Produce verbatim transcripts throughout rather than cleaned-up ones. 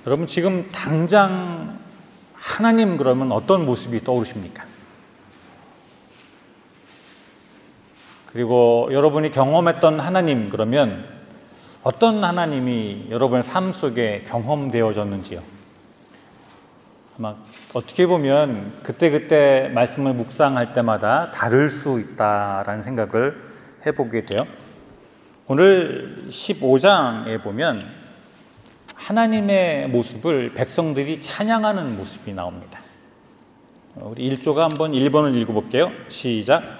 여러분 지금 당장 하나님 그러면 어떤 모습이 떠오르십니까? 그리고 여러분이 경험했던 하나님 그러면 어떤 하나님이 여러분의 삶 속에 경험되어졌는지요? 아마 어떻게 보면 그때그때 말씀을 묵상할 때마다 다를 수 있다라는 생각을 해보게 돼요. 오늘 십오 장에 보면 하나님의 모습을 백성들이 찬양하는 모습이 나옵니다. 우리 일 조가 한번 일 번을 읽어볼게요. 시작.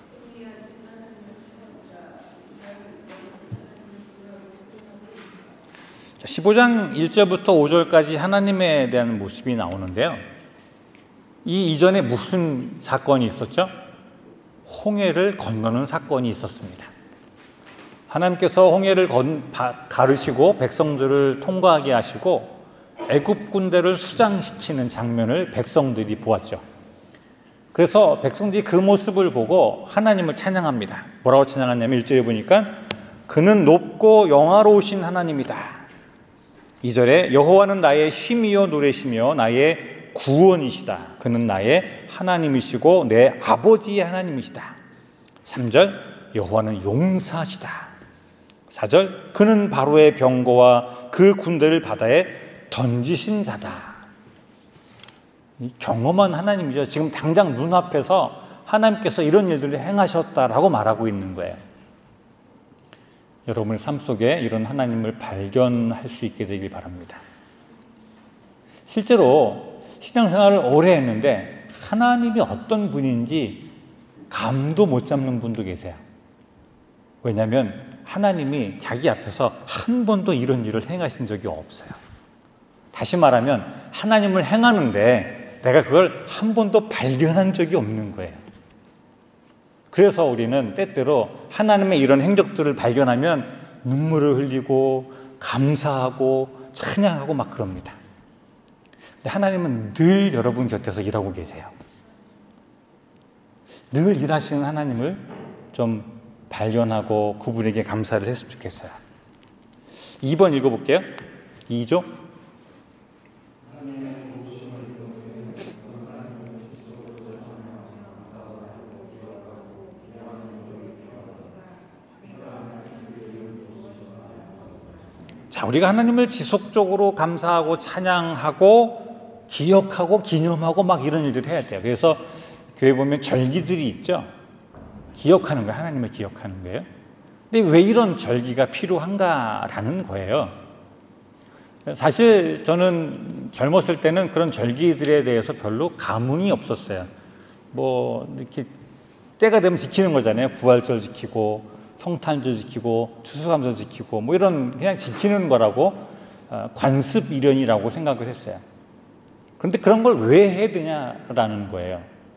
십오 장 일 절부터 오 절까지 하나님에 대한 모습이 나오는데요. 이 이전에 무슨 사건이 있었죠? 홍해를 건너는 사건이 있었습니다. 하나님께서 홍해를 건, 바, 가르시고 백성들을 통과하게 하시고 애굽 군대를 수장시키는 장면을 백성들이 보았죠. 그래서 백성들이 그 모습을 보고 하나님을 찬양합니다. 뭐라고 찬양하냐면 일 절에 보니까 그는 높고 영화로우신 하나님이다. 이 절에 여호와는 나의 힘이요 노래시며 나의 구원이시다. 그는 나의 하나님이시고 내 아버지의 하나님이시다. 삼 절 여호와는 용사시다. 사 절 그는 바로의 병거와 그 군대를 바다에 던지신 자다. 이 경험한 하나님이죠. 지금 당장 눈앞에서 하나님께서 이런 일들을 행하셨다라고 말하고 있는 거예요. 여러분의 삶 속에 이런 하나님을 발견할 수 있게 되길 바랍니다. 실제로 신앙생활을 오래 했는데 하나님이 어떤 분인지 감도 못 잡는 분도 계세요. 왜냐하면 하나님이 자기 앞에서 한 번도 이런 일을 행하신 적이 없어요. 다시 말하면 하나님을 행하는데 내가 그걸 한 번도 발견한 적이 없는 거예요. 그래서 우리는 때때로 하나님의 이런 행적들을 발견하면 눈물을 흘리고 감사하고 찬양하고 막 그럽니다. 근데 하나님은 늘 여러분 곁에서 일하고 계세요. 늘 일하시는 하나님을 좀 발견하고 그분에게 감사를 했으면 좋겠어요. 이 번 읽어볼게요. 이 조. 자, 우리가 하나님을 지속적으로 감사하고 찬양하고 기억하고 기념하고 막 이런 일들을 해야 돼요. 그래서 교회 보면 절기들이 있죠. 기억하는 거예요. 하나님을 기억하는 거예요. 근데 왜 이런 절기가 필요한가라는 거예요. 사실 저는 젊었을 때는 그런 절기들에 대해서 별로 감흥이 없었어요. 뭐 이렇게 때가 되면 지키는 거잖아요. 부활절 지키고 성탄절 지키고 추수감사 지키고 뭐 이런 그냥 지키는 거라고 관습 일련이라고 생각을 했어요. 그런데 그런 걸 왜 해야 되냐라는 거예요.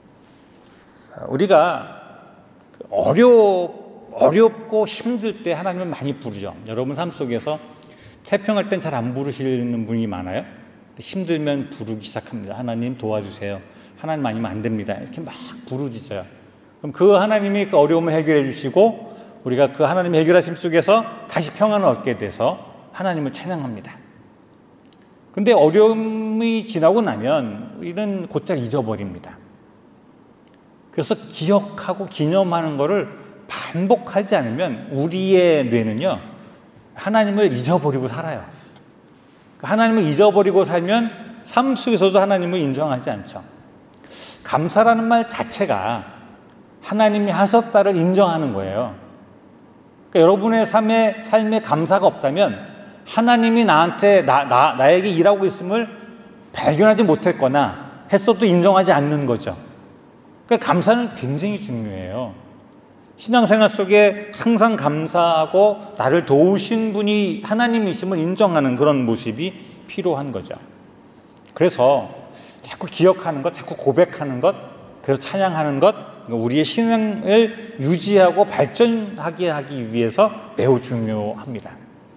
우리가 어려, 어렵고 힘들 때 하나님을 많이 부르죠. 여러분 삶 속에서 태평할 땐 잘 안 부르시는 분이 많아요. 힘들면 부르기 시작합니다. 하나님 도와주세요. 하나님 아니면 안 됩니다. 이렇게 막 부르짖어요. 그럼 그 하나님이 그 어려움을 해결해 주시고 우리가 그 하나님의 해결하심 속에서 다시 평안을 얻게 돼서 하나님을 찬양합니다. 그런데 어려움이 지나고 나면 우리는 곧잘 잊어버립니다. 그래서 기억하고 기념하는 것을 반복하지 않으면 우리의 뇌는요 하나님을 잊어버리고 살아요. 하나님을 잊어버리고 살면 삶 속에서도 하나님을 인정하지 않죠. 감사라는 말 자체가 하나님이 하셨다를 인정하는 거예요. 그러니까 여러분의 삶에, 삶에 감사가 없다면 하나님이 나한테 나, 나, 나에게 일하고 있음을 발견하지 못했거나 했어도 인정하지 않는 거죠. 그러니까 감사는 굉장히 중요해요. 신앙생활 속에 항상 감사하고 나를 도우신 분이 하나님이심을 인정하는 그런 모습이 필요한 거죠. 그래서 자꾸 기억하는 것, 자꾸 고백하는 것, 그래서 찬양하는 것, 우리의 신앙을 유지하고 발전하게 하기 위해서 매우 중요합니다.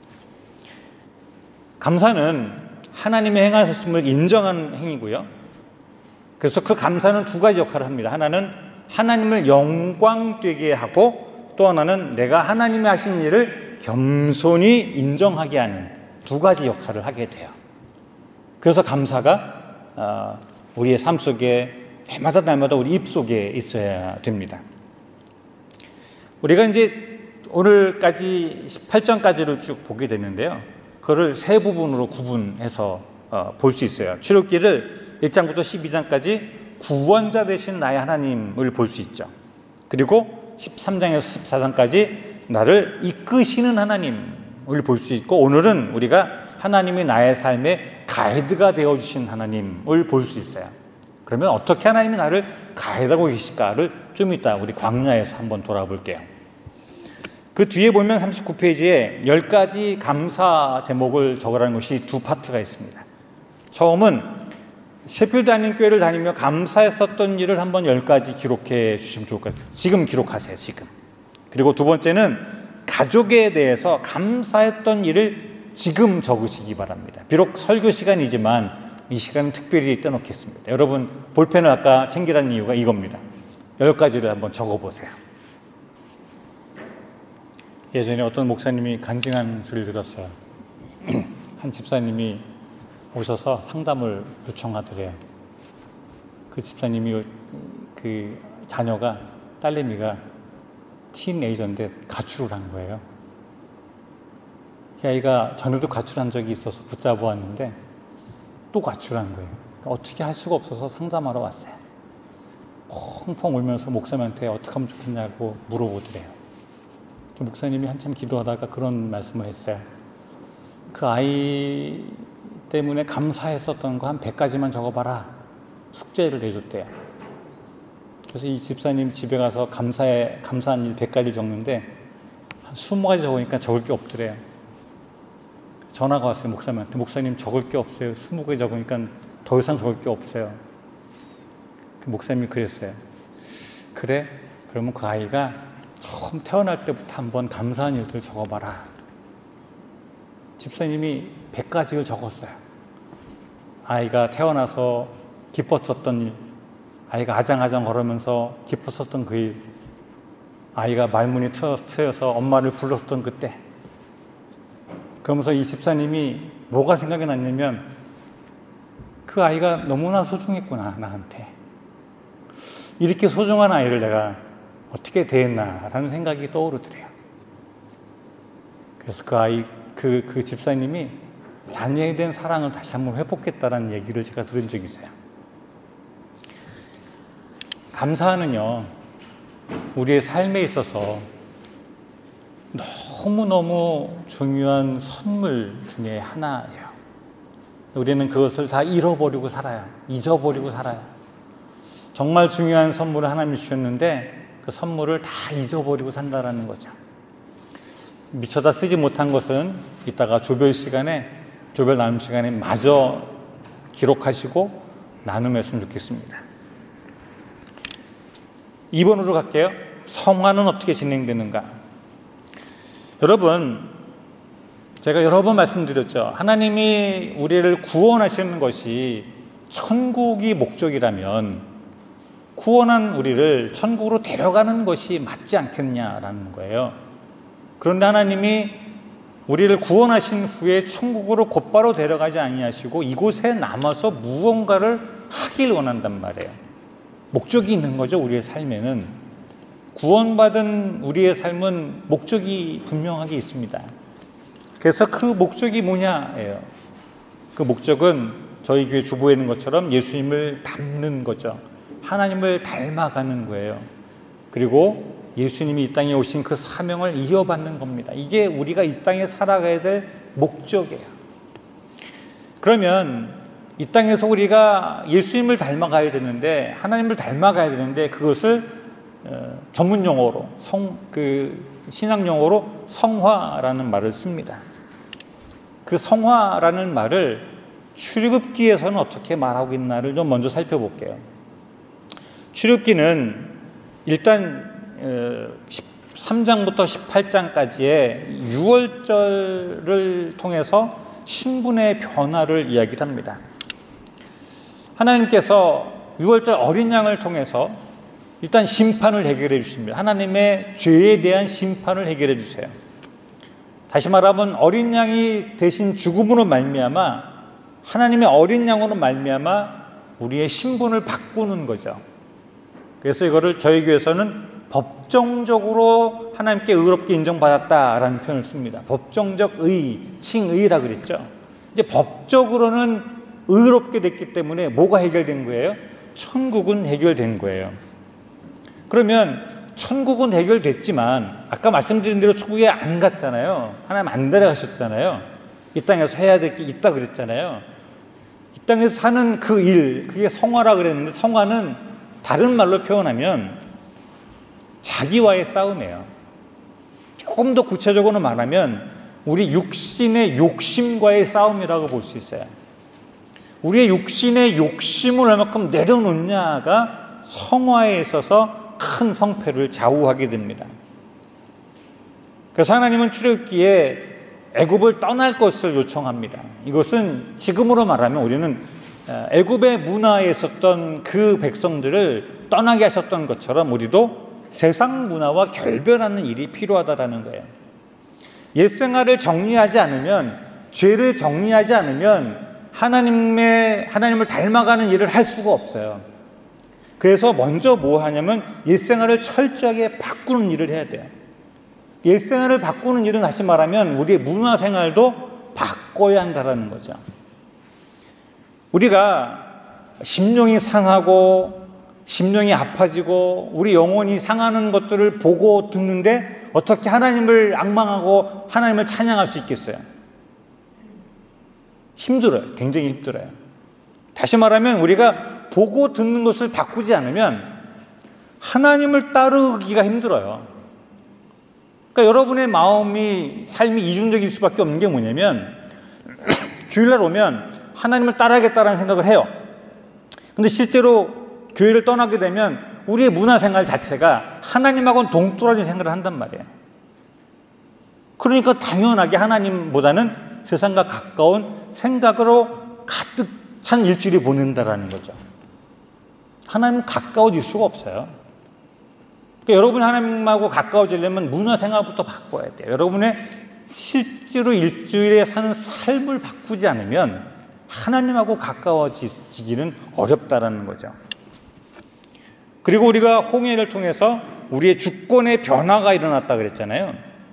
감사는 하나님의 행하셨음을 인정하는 행위고요. 그래서 그 감사는 두 가지 역할을 합니다. 하나는 하나님을 영광되게 하고 또 하나는 내가 하나님이 하신 일을 겸손히 인정하게 하는 두 가지 역할을 하게 돼요. 그래서 감사가 우리의 삶 속에 날마다 날마다 우리 입 속에 있어야 됩니다. 우리가 이제 오늘까지 십팔 장까지를 쭉 보게 되는데요. 그거를 세 부분으로 구분해서 볼 수 있어요. 출애굽기를 일 장부터 십이 장까지 구원자 되신 나의 하나님을 볼 수 있죠. 그리고 십삼 장에서 십사 장까지 나를 이끄시는 하나님을 볼 수 있고, 오늘은 우리가 하나님이 나의 삶의 가이드가 되어주신 하나님을 볼 수 있어요. 그러면 어떻게 하나님이 나를 가이드하고 계실까를 좀 이따 우리 광야에서 한번 돌아볼게요. 그 뒤에 보면 삼십구 페이지에 열 가지 감사 제목을 적으라는 것이 두 파트가 있습니다. 처음은 셰필드 한인교회를 다니며 감사했었던 일을 한번 열 가지 기록해 주시면 좋을 것 같아요. 지금 기록하세요, 지금. 그리고 두 번째는 가족에 대해서 감사했던 일을 지금 적으시기 바랍니다. 비록 설교 시간이지만 이 시간은 특별히 떼놓겠습니다. 여러분 볼펜을 아까 챙기라는 이유가 이겁니다. 열 가지를 한번 적어보세요. 예전에 어떤 목사님이 간증한 소리를 들었어요. 한 집사님이 오셔서 상담을 요청하더래요. 그 집사님이 그 자녀가, 딸내미가 티네이저인데 가출을 한 거예요. 이 아이가 전에도 가출한 적이 있어서 붙잡아 왔는데 또 가출한 거예요. 그러니까 어떻게 할 수가 없어서 상담하러 왔어요. 펑펑 울면서 목사님한테 어떻게 하면 좋겠냐고 물어보더래요. 목사님이 한참 기도하다가 그런 말씀을 했어요. 그 아이 때문에 감사했었던 거 한 백 가지만 적어봐라. 숙제를 내줬대요. 그래서 이 집사님 집에 가서 감사해, 감사한 일 백 가지 적는데 한 이십 가지 적으니까 적을 게 없더래요. 전화가 왔어요, 목사님한테. 목사님 적을 게 없어요. 이십 개 적으니까 더 이상 적을 게 없어요. 목사님이 그랬어요. 그래? 그러면 그 아이가 처음 태어날 때부터 한번 감사한 일들 적어봐라. 집사님이 백 가지를 적었어요. 아이가 태어나서 기뻤었던 일, 아이가 아장아장 걸으면서 기뻤었던 그 일, 아이가 말문이 트여서 엄마를 불렀던 그때. 그러면서 이 집사님이 뭐가 생각이 났냐면 그 아이가 너무나 소중했구나, 나한테. 이렇게 소중한 아이를 내가 어떻게 대했나라는 생각이 떠오르더래요. 그래서 그 아이, 그, 그 집사님이 자녀에 대한 사랑을 다시 한번 회복했다라는 얘기를 제가 들은 적이 있어요. 감사는요, 우리의 삶에 있어서 너무너무 중요한 선물 중에 하나예요. 우리는 그것을 다 잃어버리고 살아요. 잊어버리고 살아요. 정말 중요한 선물을 하나님이 주셨는데 그 선물을 다 잊어버리고 산다라는 거죠. 미처 쓰지 못한 것은 이따가 조별 시간에, 조별 나눔 시간에 마저 기록하시고 나눔했으면 좋겠습니다. 이 번으로 갈게요. 성화는 어떻게 진행되는가? 여러분, 제가 여러 번 말씀드렸죠. 하나님이 우리를 구원하시는 것이 천국이 목적이라면 구원한 우리를 천국으로 데려가는 것이 맞지 않겠냐라는 거예요. 그런데 하나님이 우리를 구원하신 후에 천국으로 곧바로 데려가지 아니하시고 이곳에 남아서 무언가를 하길 원한단 말이에요. 목적이 있는 거죠. 우리의 삶에는 구원받은 우리의 삶은 목적이 분명하게 있습니다. 그래서 그 목적이 뭐냐예요. 그 목적은 저희 교회 주보에 있는 것처럼 예수님을 닮는 거죠. 하나님을 닮아가는 거예요. 그리고 예수님이 이 땅에 오신 그 사명을 이어받는 겁니다. 이게 우리가 이 땅에 살아가야 될 목적이에요. 그러면 이 땅에서 우리가 예수님을 닮아가야 되는데, 하나님을 닮아가야 되는데 그것을 어, 전문 용어로 성, 그 신학 용어로 성화라는 말을 씁니다. 그 성화라는 말을 출애굽기에서는 어떻게 말하고 있나를 좀 먼저 살펴볼게요. 출애굽기는 일단 십삼 장부터 십팔 장까지의 유월절을 통해서 신분의 변화를 이야기를 합니다. 하나님께서 유월절 어린 양을 통해서 일단 심판을 해결해 주십니다. 하나님의 죄에 대한 심판을 해결해 주세요. 다시 말하면 어린 양이 대신 죽음으로 말미암아 하나님의 어린 양으로 말미암아 우리의 신분을 바꾸는 거죠. 그래서 이거를 저희 교회에서는 법정적으로 하나님께 의롭게 인정받았다라는 표현을 씁니다. 법정적 의, 칭의라 그랬죠. 이제 법적으로는 의롭게 됐기 때문에 뭐가 해결된 거예요? 천국은 해결된 거예요. 그러면 천국은 해결됐지만 아까 말씀드린 대로 천국에 안 갔잖아요. 하나님 안 데려가셨잖아요. 이 땅에서 해야 될 게 있다 그랬잖아요. 이 땅에서 사는 그 일, 그게 성화라 그랬는데 성화는 다른 말로 표현하면 자기와의 싸움이에요. 조금 더 구체적으로 말하면 우리 육신의 욕심과의 싸움이라고 볼 수 있어요. 우리의 육신의 욕심을 얼마큼 내려놓냐가 성화에 있어서 큰 성패를 좌우하게 됩니다. 그래서 하나님은 출애굽기에 애굽을 떠날 것을 요청합니다. 이것은 지금으로 말하면 우리는 애굽의 문화에 있었던 그 백성들을 떠나게 하셨던 것처럼 우리도 세상 문화와 결별하는 일이 필요하다라는 거예요. 옛 생활을 정리하지 않으면, 죄를 정리하지 않으면 하나님의, 하나님을 닮아가는 일을 할 수가 없어요. 그래서 먼저 뭐 하냐면 옛 생활을 철저하게 바꾸는 일을 해야 돼요. 옛 생활을 바꾸는 일은 다시 말하면 우리의 문화 생활도 바꿔야 한다는 거죠. 우리가 심령이 상하고 심령이 아파지고 우리 영혼이 상하는 것들을 보고 듣는데 어떻게 하나님을 앙망하고 하나님을 찬양할 수 있겠어요? 힘들어요. 굉장히 힘들어요. 다시 말하면 우리가 보고 듣는 것을 바꾸지 않으면 하나님을 따르기가 힘들어요. 그러니까 여러분의 마음이, 삶이 이중적일 수밖에 없는 게 뭐냐면 주일날 오면 하나님을 따라야겠다라는 생각을 해요. 근데 실제로 교회를 떠나게 되면 우리의 문화생활 자체가 하나님하고는 동떨어진 생각을 한단 말이에요. 그러니까 당연하게 하나님보다는 세상과 가까운 생각으로 가득 찬 일주일이 보낸다라는 거죠. 하나님은 가까워질 수가 없어요. 그러니까 여러분이 하나님하고 가까워지려면 문화생활부터 바꿔야 돼요. 여러분의 실제로 일주일에 사는 삶을 바꾸지 않으면 하나님하고 가까워지기는 어렵다라는 거죠. 그리고 우리가 홍해를 통해서 우리의 주권의 변화가 일어났다 그랬잖아요.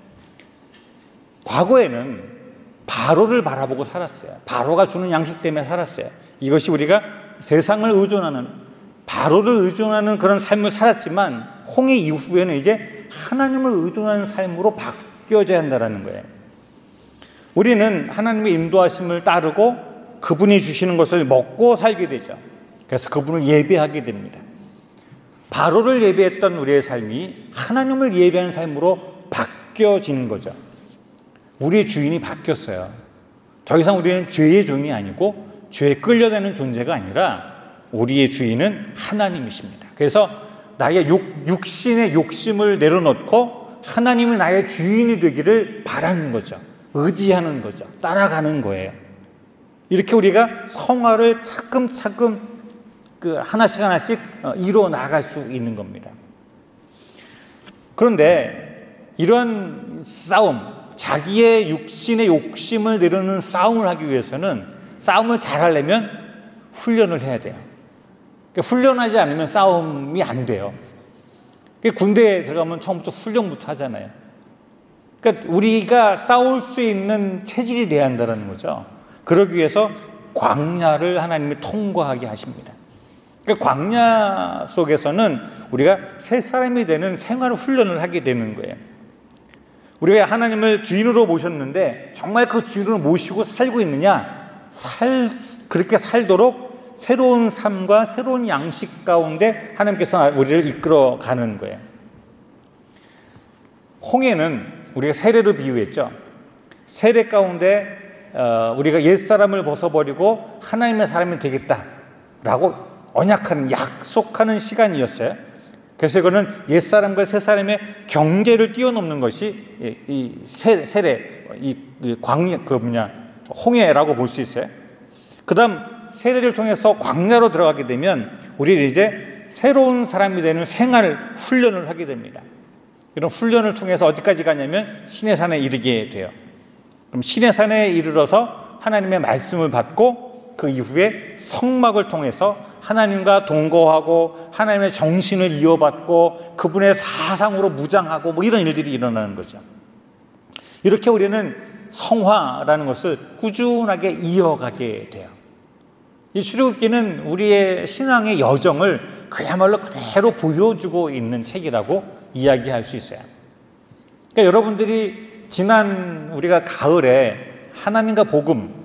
과거에는 바로를 바라보고 살았어요. 바로가 주는 양식 때문에 살았어요. 이것이 우리가 세상을 의존하는, 바로를 의존하는 그런 삶을 살았지만 홍해 이후에는 이제 하나님을 의존하는 삶으로 바뀌어져야 한다는 거예요. 우리는 하나님의 인도하심을 따르고 그분이 주시는 것을 먹고 살게 되죠. 그래서 그분을 예배하게 됩니다. 바로를 예배했던 우리의 삶이 하나님을 예배하는 삶으로 바뀌어지는 거죠. 우리의 주인이 바뀌었어요. 더 이상 우리는 죄의 종이 아니고 죄에 끌려다니는 존재가 아니라 우리의 주인은 하나님이십니다. 그래서 나의 육, 육신의 욕심을 내려놓고 하나님이 나의 주인이 되기를 바라는 거죠. 의지하는 거죠. 따라가는 거예요. 이렇게 우리가 성화를 차근차근 그 하나씩 하나씩 이뤄 나갈 수 있는 겁니다. 그런데 이런 싸움, 자기의 육신의 욕심을 내려놓는 싸움을 하기 위해서는, 싸움을 잘하려면 훈련을 해야 돼요. 그러니까 훈련하지 않으면 싸움이 안 돼요. 그러니까 군대에 들어가면 처음부터 훈련부터 하잖아요. 그러니까 우리가 싸울 수 있는 체질이 돼야 한다는 거죠. 그러기 위해서 광야를 하나님이 통과하게 하십니다. 그러니까 광야 속에서는 우리가 새 사람이 되는 생활 훈련을 하게 되는 거예요. 우리가 하나님을 주인으로 모셨는데 정말 그 주인으로 모시고 살고 있느냐? 살, 그렇게 살도록 새로운 삶과 새로운 양식 가운데 하나님께서 우리를 이끌어 가는 거예요. 홍해는 우리가 세례로 비유했죠. 세례 가운데 어, 우리가 옛사람을 벗어버리고 하나님의 사람이 되겠다라고 언약하는, 약속하는 시간이었어요. 그래서 이거는 옛사람과 새사람의 경계를 뛰어넘는 것이 이 세, 세례, 이, 이 광야, 그 뭐냐, 홍해라고 볼 수 있어요. 그 다음 세례를 통해서 광야로 들어가게 되면 우리는 이제 새로운 사람이 되는 생활 훈련을 하게 됩니다. 이런 훈련을 통해서 어디까지 가냐면 시내산에 이르게 돼요. 그럼 시내산에 이르러서 하나님의 말씀을 받고 그 이후에 성막을 통해서 하나님과 동거하고 하나님의 정신을 이어받고 그분의 사상으로 무장하고 뭐 이런 일들이 일어나는 거죠. 이렇게 우리는 성화라는 것을 꾸준하게 이어가게 돼요. 이 출애굽기는 우리의 신앙의 여정을 그야말로 그대로 보여주고 있는 책이라고 이야기할 수 있어요. 그러니까 여러분들이 지난 우리가 가을에 하나님과 복음,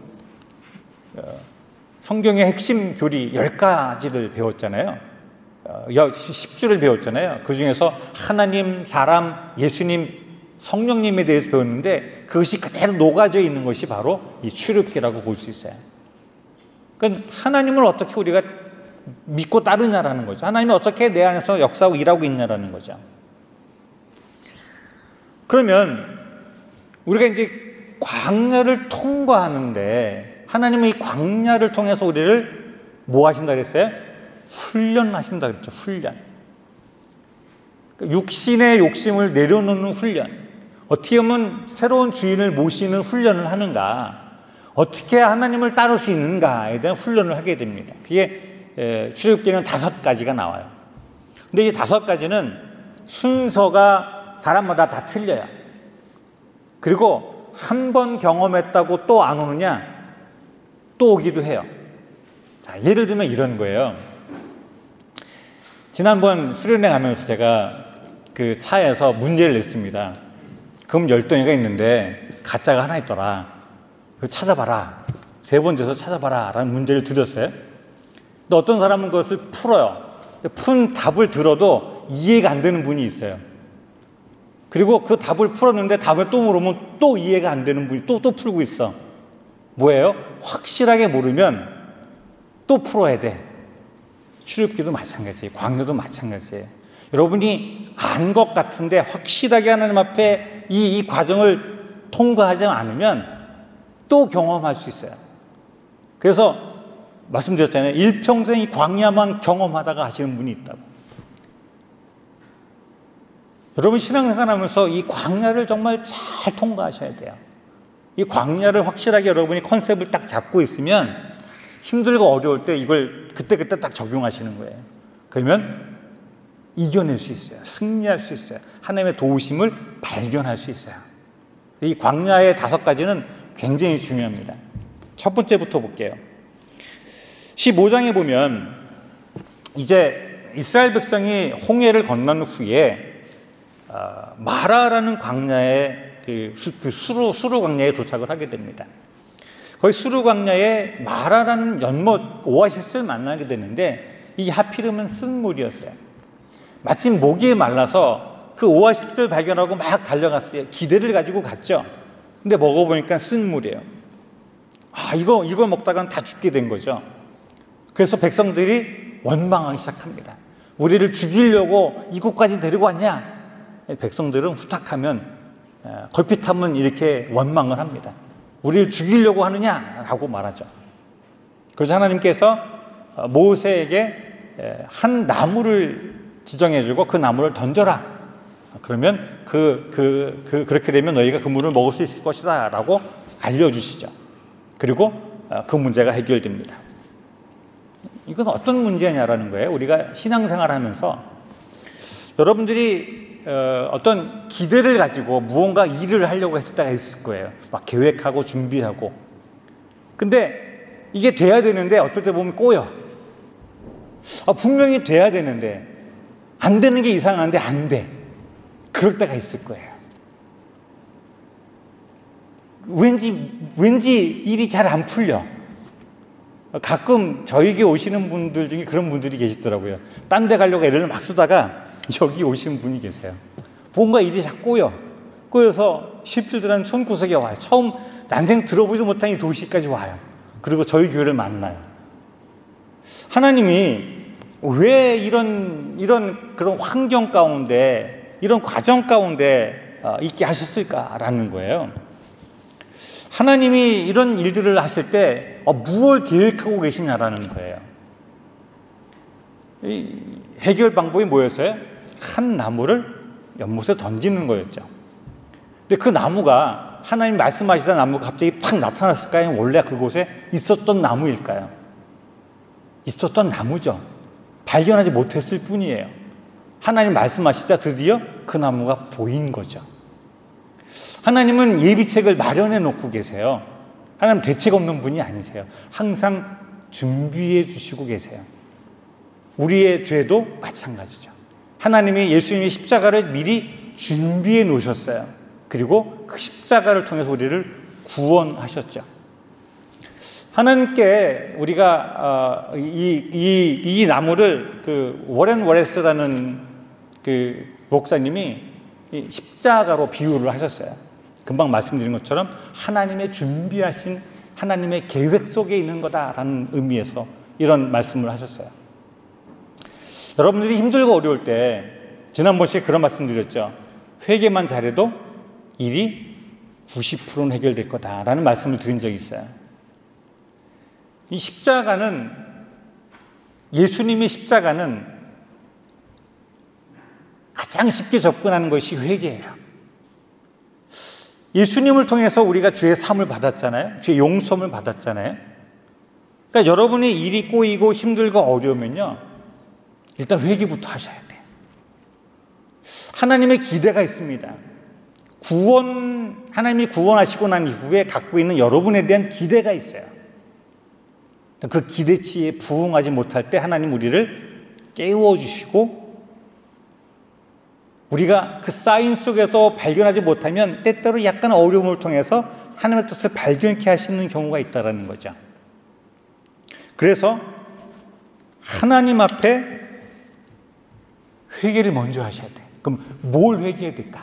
성경의 핵심 교리 열 가지를 배웠잖아요. 십 주를 배웠잖아요. 그 중에서 하나님, 사람, 예수님, 성령님에 대해서 배웠는데 그것이 그대로 녹아져 있는 것이 바로 이 출애굽기라고 볼 수 있어요. 그러니까 하나님을 어떻게 우리가 믿고 따르냐라는 거죠. 하나님이 어떻게 내 안에서 역사하고 일하고 있냐라는 거죠. 그러면 우리가 이제 광야를 통과하는데 하나님은 이 광야를 통해서 우리를 뭐 하신다 그랬어요? 훈련하신다 그랬죠. 훈련. 육신의 욕심을 내려놓는 훈련. 어떻게 하면 새로운 주인을 모시는 훈련을 하는가? 어떻게 하나님을 따를 수 있는가에 대한 훈련을 하게 됩니다. 그게 출애굽기는 다섯 가지가 나와요. 근데 이 다섯 가지는 순서가 사람마다 다 틀려요. 그리고 한 번 경험했다고 또 안 오느냐? 또 오기도 해요. 자, 예를 들면 이런 거예요. 지난번 수련회 가면서 제가 그 차에서 문제를 냈습니다. 금 열덩이가 있는데 가짜가 하나 있더라. 그거 찾아봐라. 세 번째서 찾아봐라. 라는 문제를 드렸어요. 근데 어떤 사람은 그것을 풀어요. 푼 답을 들어도 이해가 안 되는 분이 있어요. 그리고 그 답을 풀었는데 답을 또 물으면 또 이해가 안 되는 분이 또, 또 풀고 있어. 뭐예요? 확실하게 모르면 또 풀어야 돼. 출애굽기도 마찬가지예요. 광야도 마찬가지예요. 여러분이 안 것 같은데 확실하게 하나님 앞에 이, 이 과정을 통과하지 않으면 또 경험할 수 있어요. 그래서 말씀드렸잖아요. 일평생 이 광야만 경험하다가 하시는 분이 있다고. 여러분 신앙생활하면서 이 광야를 정말 잘 통과하셔야 돼요. 이 광야를 확실하게 여러분이 컨셉을 딱 잡고 있으면 힘들고 어려울 때 이걸 그때그때 딱 적용하시는 거예요. 그러면 이겨낼 수 있어요. 승리할 수 있어요. 하나님의 도우심을 발견할 수 있어요. 이 광야의 다섯 가지는 굉장히 중요합니다. 첫 번째부터 볼게요. 십오 장에 보면 이제 이스라엘 백성이 홍해를 건넌 후에 어, 마라라는 광야에 그, 그 수루, 수루 광야에 도착을 하게 됩니다. 거기 수루 광야에 마라라는 연못 오아시스를 만나게 되는데 이 하필이면 쓴 물이었어요. 마침 목이 말라서 그 오아시스를 발견하고 막 달려갔어요. 기대를 가지고 갔죠. 근데 먹어보니까 쓴 물이에요. 아, 이거, 이거 먹다가는 다 죽게 된 거죠. 그래서 백성들이 원망하기 시작합니다. 우리를 죽이려고 이곳까지 데리고 왔냐? 백성들은 후딱하면 걸핏하면 이렇게 원망을 합니다. 우리를 죽이려고 하느냐라고 말하죠. 그래서 하나님께서 모세에게 한 나무를 지정해주고 그 나무를 던져라. 그러면 그, 그, 그, 그렇게 되면 너희가 그 물을 먹을 수 있을 것이다 라고 알려주시죠. 그리고 그 문제가 해결됩니다. 이건 어떤 문제냐라는 거예요. 우리가 신앙생활 하면서 여러분들이 어, 어떤 기대를 가지고 무언가 일을 하려고 했을 때가 있을 거예요. 막 계획하고 준비하고. 근데 이게 돼야 되는데 어떨 때 보면 꼬여. 아, 분명히 돼야 되는데 안 되는 게 이상한데 안 돼. 그럴 때가 있을 거예요. 왠지 왠지 일이 잘 안 풀려. 가끔 저에게 오시는 분들 중에 그런 분들이 계시더라고요. 딴 데 가려고 애를 막 쓰다가 여기 오신 분이 계세요. 뭔가 일이 자꾸 꼬여. 꼬여서 십주들한 손구석에 와요. 처음 난생 들어보지도 못한 이 도시까지 와요. 그리고 저희 교회를 만나요. 하나님이 왜 이런, 이런 그런 환경 가운데, 이런 과정 가운데 있게 하셨을까라는 거예요. 하나님이 이런 일들을 하실 때 무엇을 계획하고 계시냐라는 거예요. 이 해결 방법이 뭐였어요? 한 나무를 연못에 던지는 거였죠. 근데 그 나무가 하나님 말씀하시던 나무가 갑자기 팍 나타났을까요? 원래 그곳에 있었던 나무일까요? 있었던 나무죠. 발견하지 못했을 뿐이에요. 하나님 말씀하시자 드디어 그 나무가 보인 거죠. 하나님은 예비책을 마련해 놓고 계세요. 하나님 대책 없는 분이 아니세요. 항상 준비해 주시고 계세요. 우리의 죄도 마찬가지죠. 하나님이 예수님의 십자가를 미리 준비해 놓으셨어요. 그리고 그 십자가를 통해서 우리를 구원하셨죠. 하나님께 우리가 이, 이, 이 나무를 그 워렌 워레스라는 그 목사님이 이 십자가로 비유를 하셨어요. 금방 말씀드린 것처럼 하나님의 준비하신 하나님의 계획 속에 있는 거다라는 의미에서 이런 말씀을 하셨어요. 여러분들이 힘들고 어려울 때 지난번에 그런 말씀 드렸죠. 회개만 잘해도 일이 구십 퍼센트는 해결될 거다라는 말씀을 드린 적이 있어요. 이 십자가는, 예수님의 십자가는 가장 쉽게 접근하는 것이 회개예요. 예수님을 통해서 우리가 죄의 사함을 받았잖아요. 죄의 용서함을 받았잖아요. 그러니까 여러분의 일이 꼬이고 힘들고 어려우면요, 일단 회개부터 하셔야 돼요. 하나님의 기대가 있습니다. 구원, 하나님이 구원하시고 난 이후에 갖고 있는 여러분에 대한 기대가 있어요. 그 기대치에 부응하지 못할 때 하나님 우리를 깨워주시고, 우리가 그 사인 속에서 발견하지 못하면 때때로 약간 어려움을 통해서 하나님의 뜻을 발견케 하시는 경우가 있다는 거죠. 그래서 하나님 앞에 회개를 먼저 하셔야 돼요. 그럼 뭘 회개해야 될까?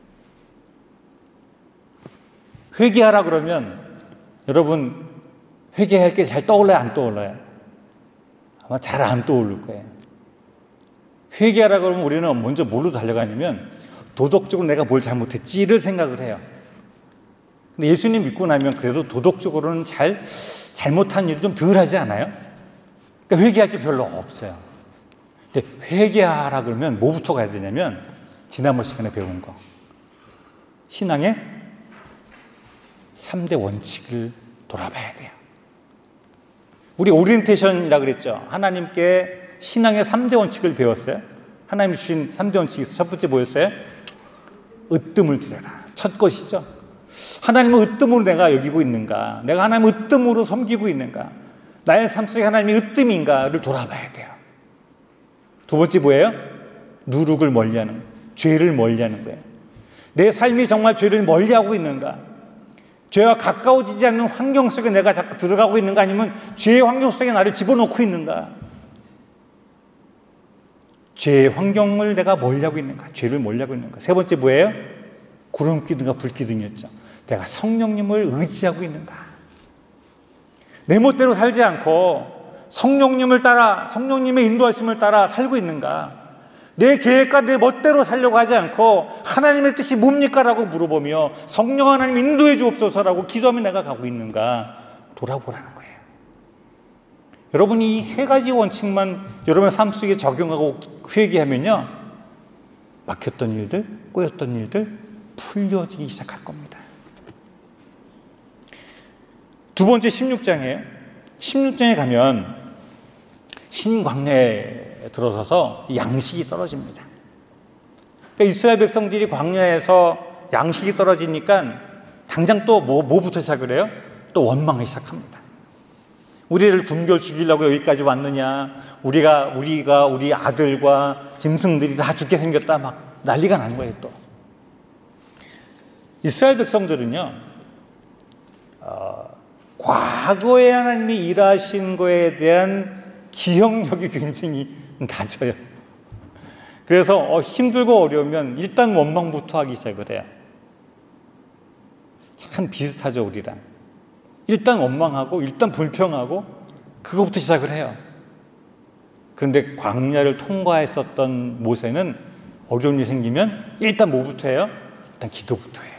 회개하라 그러면 여러분 회개할 게 잘 떠올라요? 안 떠올라요? 아마 잘 안 떠오를 거예요. 회개하라 그러면 우리는 먼저 뭘로 달려가냐면 도덕적으로 내가 뭘 잘못했지를 생각을 해요. 근데 예수님 믿고 나면 그래도 도덕적으로는 잘, 잘못한 일이 좀 덜 하지 않아요? 그러니까 회개할 게 별로 없어요. 근데 회개하라 그러면 뭐부터 가야 되냐면 지난번 시간에 배운 거. 신앙의 삼 대 원칙을 돌아봐야 돼요. 우리 오리엔테이션이라고 그랬죠. 하나님께 신앙의 삼 대 원칙을 배웠어요. 하나님 주신 삼 대 원칙이 첫 번째 뭐였어요? 으뜸을 드려라. 첫 것이죠. 하나님을 으뜸으로 내가 여기고 있는가? 내가 하나님을 으뜸으로 섬기고 있는가? 나의 삶 속에 하나님이 으뜸인가를 돌아봐야 돼요. 두 번째 뭐예요? 누룩을 멀리하는 거예요. 죄를 멀리하는 거예요. 내 삶이 정말 죄를 멀리하고 있는가? 죄와 가까워지지 않는 환경 속에 내가 자꾸 들어가고 있는가? 아니면 죄의 환경 속에 나를 집어넣고 있는가? 죄의 환경을 내가 멀리하고 있는가? 죄를 멀리하고 있는가? 세 번째 뭐예요? 구름기둥과 불기둥이었죠. 내가 성령님을 의지하고 있는가? 내 멋대로 살지 않고 성령님을 따라, 성령님의 인도하심을 따라 살고 있는가? 내 계획과 내 멋대로 살려고 하지 않고 하나님의 뜻이 뭡니까? 라고 물어보며 성령 하나님 인도해 주옵소서라고 기도하며 내가 가고 있는가? 돌아보라는 거예요. 여러분이 이 세 가지 원칙만 여러분의 삶 속에 적용하고 회개하면요, 막혔던 일들, 꼬였던 일들 풀려지기 시작할 겁니다. 두 번째 십육 장이에요. 십육 장에 가면 신광야에 들어서서 양식이 떨어집니다. 그러니까 이스라엘 백성들이 광야에서 양식이 떨어지니까 당장 또 뭐, 뭐부터 시작을 해요? 또 원망을 시작합니다. 우리를 굶겨 죽이려고 여기까지 왔느냐? 우리가, 우리가, 우리 아들과 짐승들이 다 죽게 생겼다. 막 난리가 난 거예요, 또. 이스라엘 백성들은요, 어, 과거에 하나님이 일하신 거에 대한 기억력이 굉장히 낮아요. 그래서 어, 힘들고 어려우면 일단 원망부터 하기 시작을 해요. 참 비슷하죠, 우리랑. 일단 원망하고 일단 불평하고 그거부터 시작을 해요. 그런데 광야를 통과했었던 모세는 어려운 일이 생기면 일단 뭐부터 해요? 일단 기도부터 해요.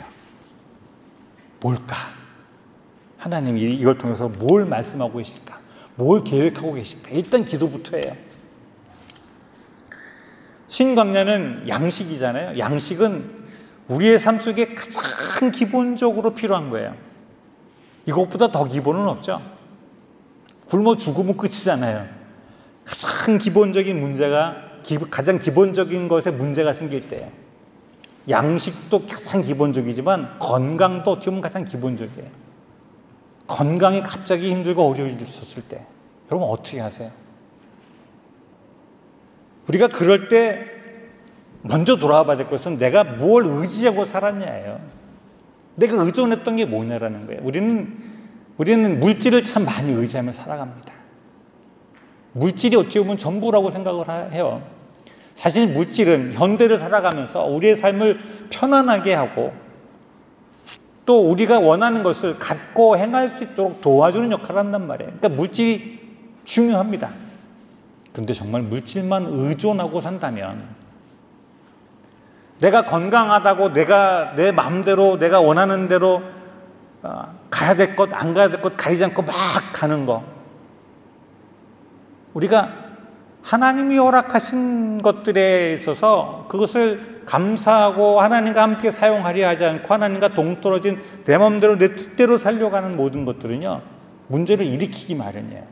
뭘까? 하나님이 이걸 통해서 뭘 말씀하고 계실까? 뭘 계획하고 계실까? 일단 기도부터 해요. 신광야는 양식이잖아요. 양식은 우리의 삶 속에 가장 기본적으로 필요한 거예요. 이것보다 더 기본은 없죠. 굶어 죽으면 끝이잖아요. 가장 기본적인 문제가, 가장 기본적인 것에 문제가 생길 때예요. 양식도 가장 기본적이지만 건강도 어떻게 보면 가장 기본적이에요. 건강이 갑자기 힘들고 어려워졌을 때 여러분 어떻게 하세요? 우리가 그럴 때 먼저 돌아와 봐야 될 것은 내가 뭘 의지하고 살았냐예요. 내가 의존했던 게 뭐냐라는 거예요. 우리는 우리는 물질을 참 많이 의지하며 살아갑니다. 물질이 어떻게 보면 전부라고 생각을 해요. 사실 물질은 현대를 살아가면서 우리의 삶을 편안하게 하고 또 우리가 원하는 것을 갖고 행할 수 있도록 도와주는 역할을 한단 말이에요. 그러니까 물질이 중요합니다. 그런데 정말 물질만 의존하고 산다면 내가 건강하다고 내가 내 마음대로 내가 원하는 대로 가야 될 것, 안 가야 될 것 가리지 않고 막 가는 거, 우리가 하나님이 허락하신 것들에 있어서 그것을 감사하고 하나님과 함께 사용하려 하지 않고 하나님과 동떨어진 내 마음대로 내 뜻대로 살려고 하는 모든 것들은요 문제를 일으키기 마련이에요.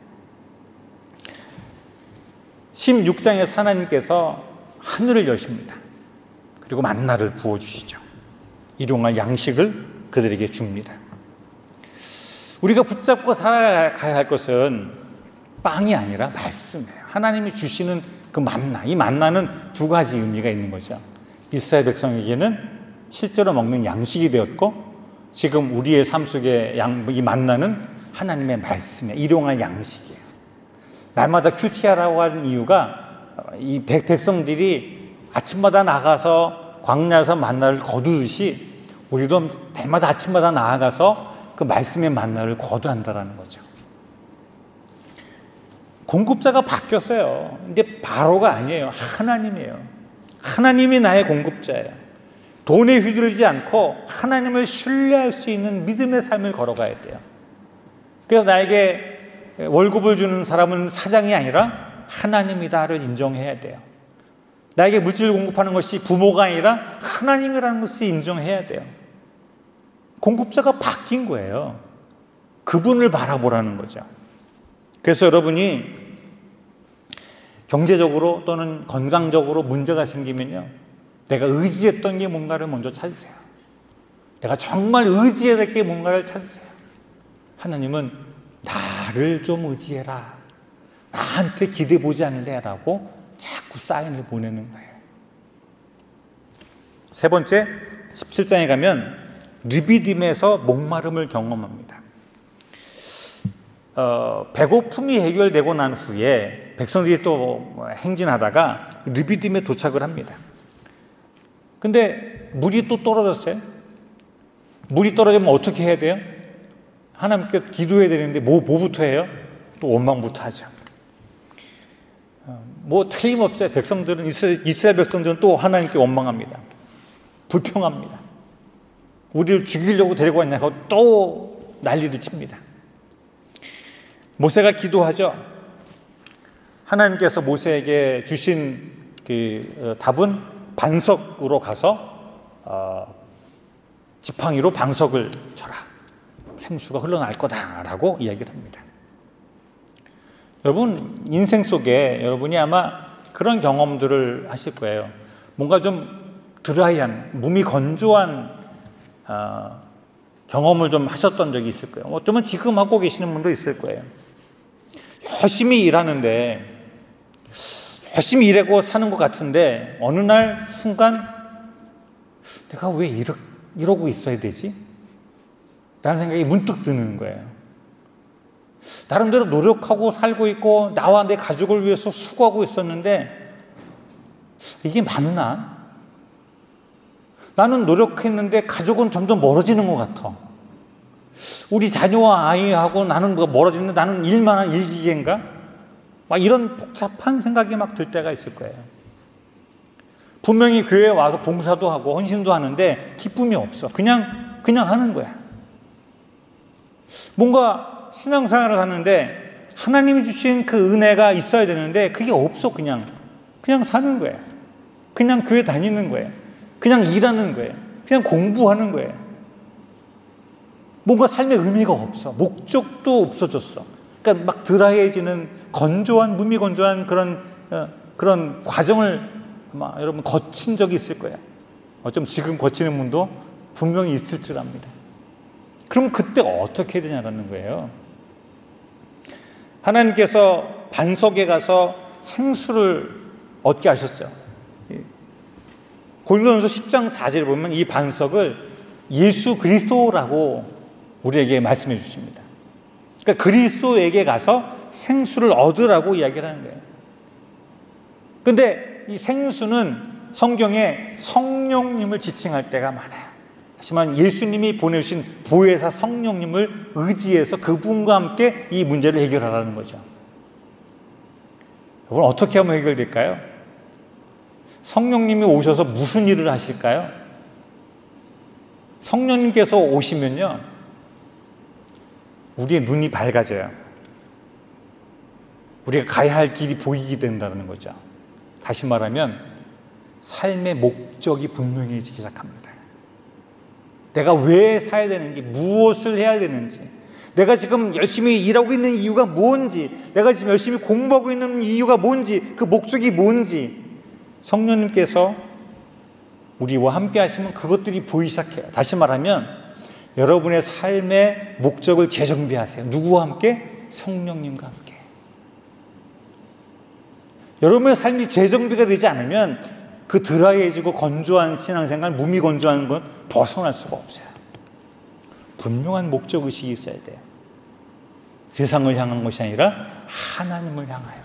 십육 장에서 하나님께서 하늘을 여십니다. 그리고 만나를 부어주시죠. 일용할 양식을 그들에게 줍니다. 우리가 붙잡고 살아가야 할 것은 빵이 아니라 말씀이에요. 하나님이 주시는 그 만나, 이 만나는 두 가지 의미가 있는 거죠. 이스라엘 백성에게는 실제로 먹는 양식이 되었고 지금 우리의 삶 속에 양, 이 만나는 하나님의 말씀이에요. 일용할 양식이에요. 날마다 큐티하라고 하는 이유가 이 백, 백성들이 아침마다 나가서 광야에서 만나를 거두듯이 우리도 날마다 아침마다 나아가서 그 말씀의 만나를 거두한다라는 거죠. 공급자가 바뀌었어요. 근데 바로가 아니에요. 하나님이에요. 하나님이 나의 공급자예요. 돈에 휘둘리지 않고 하나님을 신뢰할 수 있는 믿음의 삶을 걸어가야 돼요. 그래서 나에게 월급을 주는 사람은 사장이 아니라 하나님이다를 인정해야 돼요. 나에게 물질을 공급하는 것이 부모가 아니라 하나님이라는 것을 인정해야 돼요. 공급자가 바뀐 거예요. 그분을 바라보라는 거죠. 그래서 여러분이 경제적으로 또는 건강적으로 문제가 생기면요, 내가 의지했던 게 뭔가를 먼저 찾으세요. 내가 정말 의지해야 될 게 뭔가를 찾으세요. 하나님은 나를 좀 의지해라, 나한테 기대 보지 않을래 라고 자꾸 사인을 보내는 거예요. 세 번째, 십칠 장에 가면 르비딤에서 목마름을 경험합니다. 어, 배고픔이 해결되고 난 후에 백성들이 또 행진하다가 르비딤에 도착을 합니다. 근데 물이 또 떨어졌어요. 물이 떨어지면 어떻게 해야 돼요? 하나님께 기도해야 되는데 뭐, 뭐부터 해요? 또 원망부터 하죠. 어, 뭐 틀림없어요. 백성들은 이스라엘, 이스라엘 백성들은 또 하나님께 원망합니다. 불평합니다. 우리를 죽이려고 데리고 왔냐고 또 난리를 칩니다. 모세가 기도하죠. 하나님께서 모세에게 주신 그 답은 반석으로 가서 어, 지팡이로 방석을 쳐라. 생수가 흘러날 거다라고 이야기를 합니다. 여러분 인생 속에 여러분이 아마 그런 경험들을 하실 거예요. 뭔가 좀 드라이한, 몸이 건조한 어, 경험을 좀 하셨던 적이 있을 거예요. 어쩌면 지금 하고 계시는 분도 있을 거예요. 열심히 일하는데 열심히 일하고 사는 것 같은데 어느 날 순간 내가 왜 이러, 이러고 있어야 되지? 라는 생각이 문득 드는 거예요. 나름대로 노력하고 살고 있고 나와 내 가족을 위해서 수고하고 있었는데 이게 맞나? 나는 노력했는데 가족은 점점 멀어지는 것 같아. 우리 자녀와 아이하고 나는 뭐가 멀어지는데 나는 일만 한 일기계인가? 막 이런 복잡한 생각이 막 들 때가 있을 거예요. 분명히 교회에 와서 봉사도 하고 헌신도 하는데 기쁨이 없어. 그냥 그냥 하는 거야. 뭔가 신앙생활을 하는데 하나님이 주신 그 은혜가 있어야 되는데 그게 없어. 그냥 그냥 사는 거예요. 그냥 교회 다니는 거예요. 그냥 일하는 거예요. 그냥 공부하는 거예요. 뭔가 삶의 의미가 없어. 목적도 없어졌어. 그러니까 막 드라이해지는 건조한, 무미건조한 그런, 어, 그런 과정을 아마 여러분 거친 적이 있을 거예요. 어쩜 지금 거치는 분도 분명히 있을 줄 압니다. 그럼 그때 어떻게 해야 되냐라는 거예요. 하나님께서 반석에 가서 생수를 얻게 하셨죠. 고린도전서 십 장 사 절에 보면 이 반석을 예수 그리스도라고 우리에게 말씀해 주십니다. 그러니까 그리스도에게 가서 생수를 얻으라고 이야기를 하는 거예요. 그런데 이 생수는 성경에 성령님을 지칭할 때가 많아요. 하지만 예수님이 보내주신 보혜사 성령님을 의지해서 그분과 함께 이 문제를 해결하라는 거죠. 여러분, 어떻게 하면 해결될까요? 성령님이 오셔서 무슨 일을 하실까요? 성령님께서 오시면요, 우리의 눈이 밝아져요. 우리가 가야 할 길이 보이게 된다는 거죠. 다시 말하면 삶의 목적이 분명해지기 시작합니다. 내가 왜 살아야 되는지, 무엇을 해야 되는지, 내가 지금 열심히 일하고 있는 이유가 뭔지, 내가 지금 열심히 공부하고 있는 이유가 뭔지, 그 목적이 뭔지 성령님께서 우리와 함께 하시면 그것들이 보이기 시작해요. 다시 말하면 여러분의 삶의 목적을 재정비하세요. 누구와 함께? 성령님과 함께. 여러분의 삶이 재정비가 되지 않으면 그 드라이해지고 건조한 신앙생활, 무미건조한 건 벗어날 수가 없어요. 분명한 목적의식이 있어야 돼요. 세상을 향한 것이 아니라 하나님을 향하여.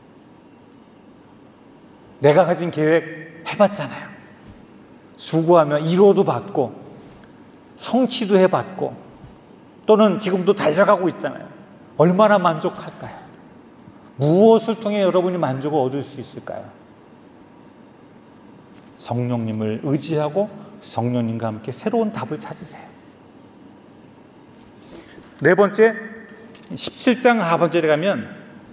내가 가진 계획 해봤잖아요. 수고하며 이루어도 받고 성취도 해봤고 또는 지금도 달려가고 있잖아요. 얼마나 만족할까요? 무엇을 통해 여러분이 만족을 얻을 수 있을까요? 성령님을 의지하고 성령님과 함께 새로운 답을 찾으세요. 네 번째, 십칠 장 하반절에 가면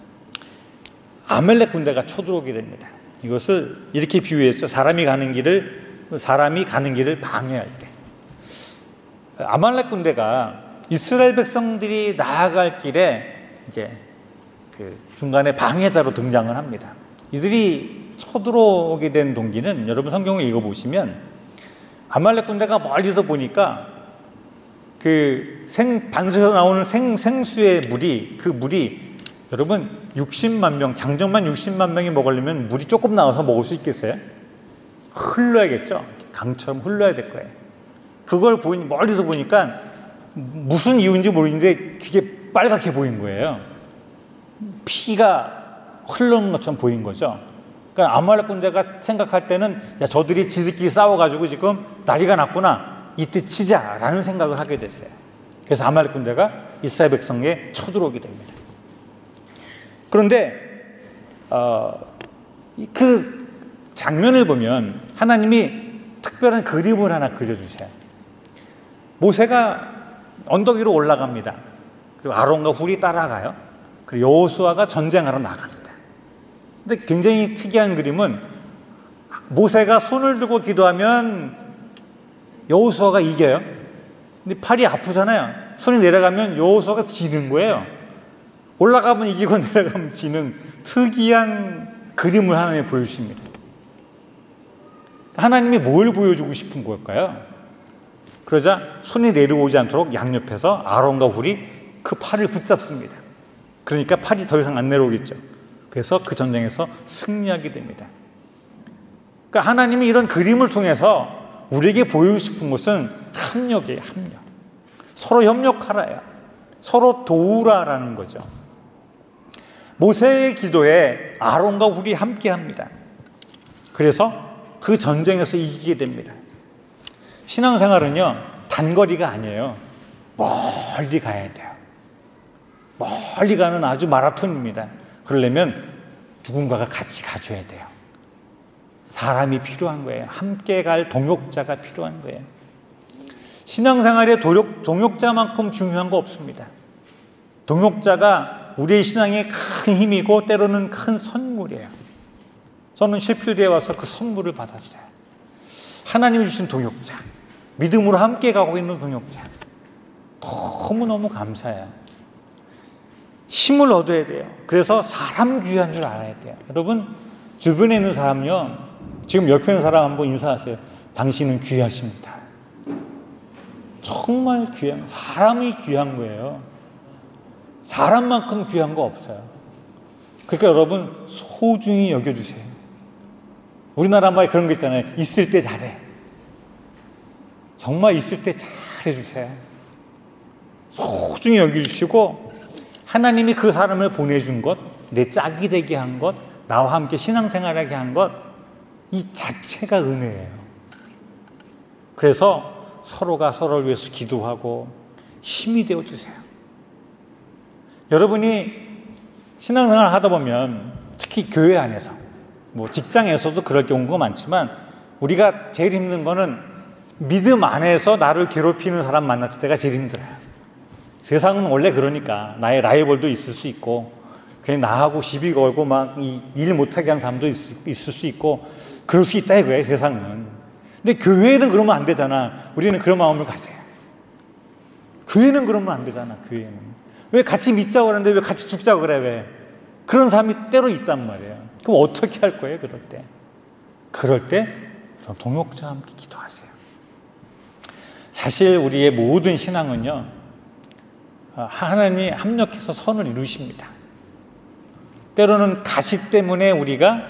아말렉 군대가 쳐들어오게 됩니다. 이것을 이렇게 비유했죠. 사람이 가는 길을 사람이 가는 길을 방해할 때. 아말렉 군대가 이스라엘 백성들이 나아갈 길에 이제 그 중간에 방해자로 등장을 합니다. 이들이 쳐들어오게 된 동기는 여러분 성경을 읽어보시면 아말렉 군대가 멀리서 보니까 그 생, 반석에서 나오는 생, 생수의 물이, 그 물이 여러분 육십만 명, 장정만 육십만 명이 먹으려면 물이 조금 나와서 먹을 수 있겠어요? 흘러야겠죠? 강처럼 흘러야 될 거예요. 그걸 보니, 멀리서 보니까 무슨 이유인지 모르겠는데 그게 빨갛게 보인 거예요. 피가 흐르는 것처럼 보인 거죠. 그러니까 아말렉 군대가 생각할 때는 야, 저들이 지들끼리 싸워가지고 지금 난리가 났구나, 이때 치자라는 생각을 하게 됐어요. 그래서 아말렉 군대가 이스라엘 백성에 쳐들어오게 됩니다. 그런데 어, 그 장면을 보면 하나님이 특별한 그림을 하나 그려주세요. 모세가 언덕 위로 올라갑니다. 그리고 아론과 훌이 따라가요. 그리고 여호수아가 전쟁하러 나갑니다. 근데 굉장히 특이한 그림은 모세가 손을 들고 기도하면 여호수아가 이겨요. 근데 팔이 아프잖아요. 손이 내려가면 여호수아가 지는 거예요. 올라가면 이기고 내려가면 지는 특이한 그림을 하나님이 보여주십니다. 하나님이 뭘 보여주고 싶은 걸까요? 그러자 손이 내려오지 않도록 양옆에서 아론과 훌이 그 팔을 붙잡습니다. 그러니까 팔이 더 이상 안 내려오겠죠. 그래서 그 전쟁에서 승리하게 됩니다. 그러니까 하나님이 이런 그림을 통해서 우리에게 보여주고 싶은 것은 협력이에요. 협력. 서로 협력하라요. 서로 도우라라는 거죠. 모세의 기도에 아론과 훌이 함께합니다. 그래서 그 전쟁에서 이기게 됩니다. 신앙생활은요, 단거리가 아니에요. 멀리 가야 돼요. 멀리 가는 아주 마라톤입니다. 그러려면 누군가가 같이 가줘야 돼요. 사람이 필요한 거예요. 함께 갈 동역자가 필요한 거예요. 신앙생활에 동역, 동역자만큼 중요한 거 없습니다. 동역자가 우리의 신앙에 큰 힘이고 때로는 큰 선물이에요. 저는 셰필드에 와서 그 선물을 받았어요. 하나님이 주신 동역자. 믿음으로 함께 가고 있는 동역자. 너무너무 감사해요. 힘을 얻어야 돼요. 그래서 사람 귀한 줄 알아야 돼요. 여러분, 주변에 있는 사람요, 지금 옆에 있는 사람 한번 인사하세요. 당신은 귀하십니다. 정말 귀한, 사람이 귀한 거예요. 사람만큼 귀한 거 없어요. 그러니까 여러분, 소중히 여겨주세요. 우리나라 말에 그런 거 있잖아요. 있을 때 잘해. 정말 있을 때 잘해주세요. 소중히 여겨주시고, 하나님이 그 사람을 보내준 것, 내 짝이 되게 한 것, 나와 함께 신앙생활하게 한 것, 이 자체가 은혜예요. 그래서 서로가 서로를 위해서 기도하고 힘이 되어주세요. 여러분이 신앙생활 하다 보면 특히 교회 안에서, 뭐 직장에서도 그럴 경우가 많지만, 우리가 제일 힘든 거는 믿음 안에서 나를 괴롭히는 사람 만났을 때가 제일 힘들어요. 세상은 원래 그러니까 나의 라이벌도 있을 수 있고, 그냥 나하고 시비 걸고 막 일 못하게 하는 사람도 있, 있을 수 있고, 그럴 수 있다 이거예요, 세상은. 근데 교회는 그러면 안 되잖아. 우리는 그런 마음을 가져요. 교회는 그러면 안 되잖아, 교회는. 왜 같이 믿자고 그러는데 왜 같이 죽자고 그래, 왜? 그런 사람이 때로 있단 말이에요. 그럼 어떻게 할 거예요, 그럴 때? 그럴 때 동역자와 함께 기도하세요. 사실 우리의 모든 신앙은요, 하나님이 합력해서 선을 이루십니다. 때로는 가시 때문에 우리가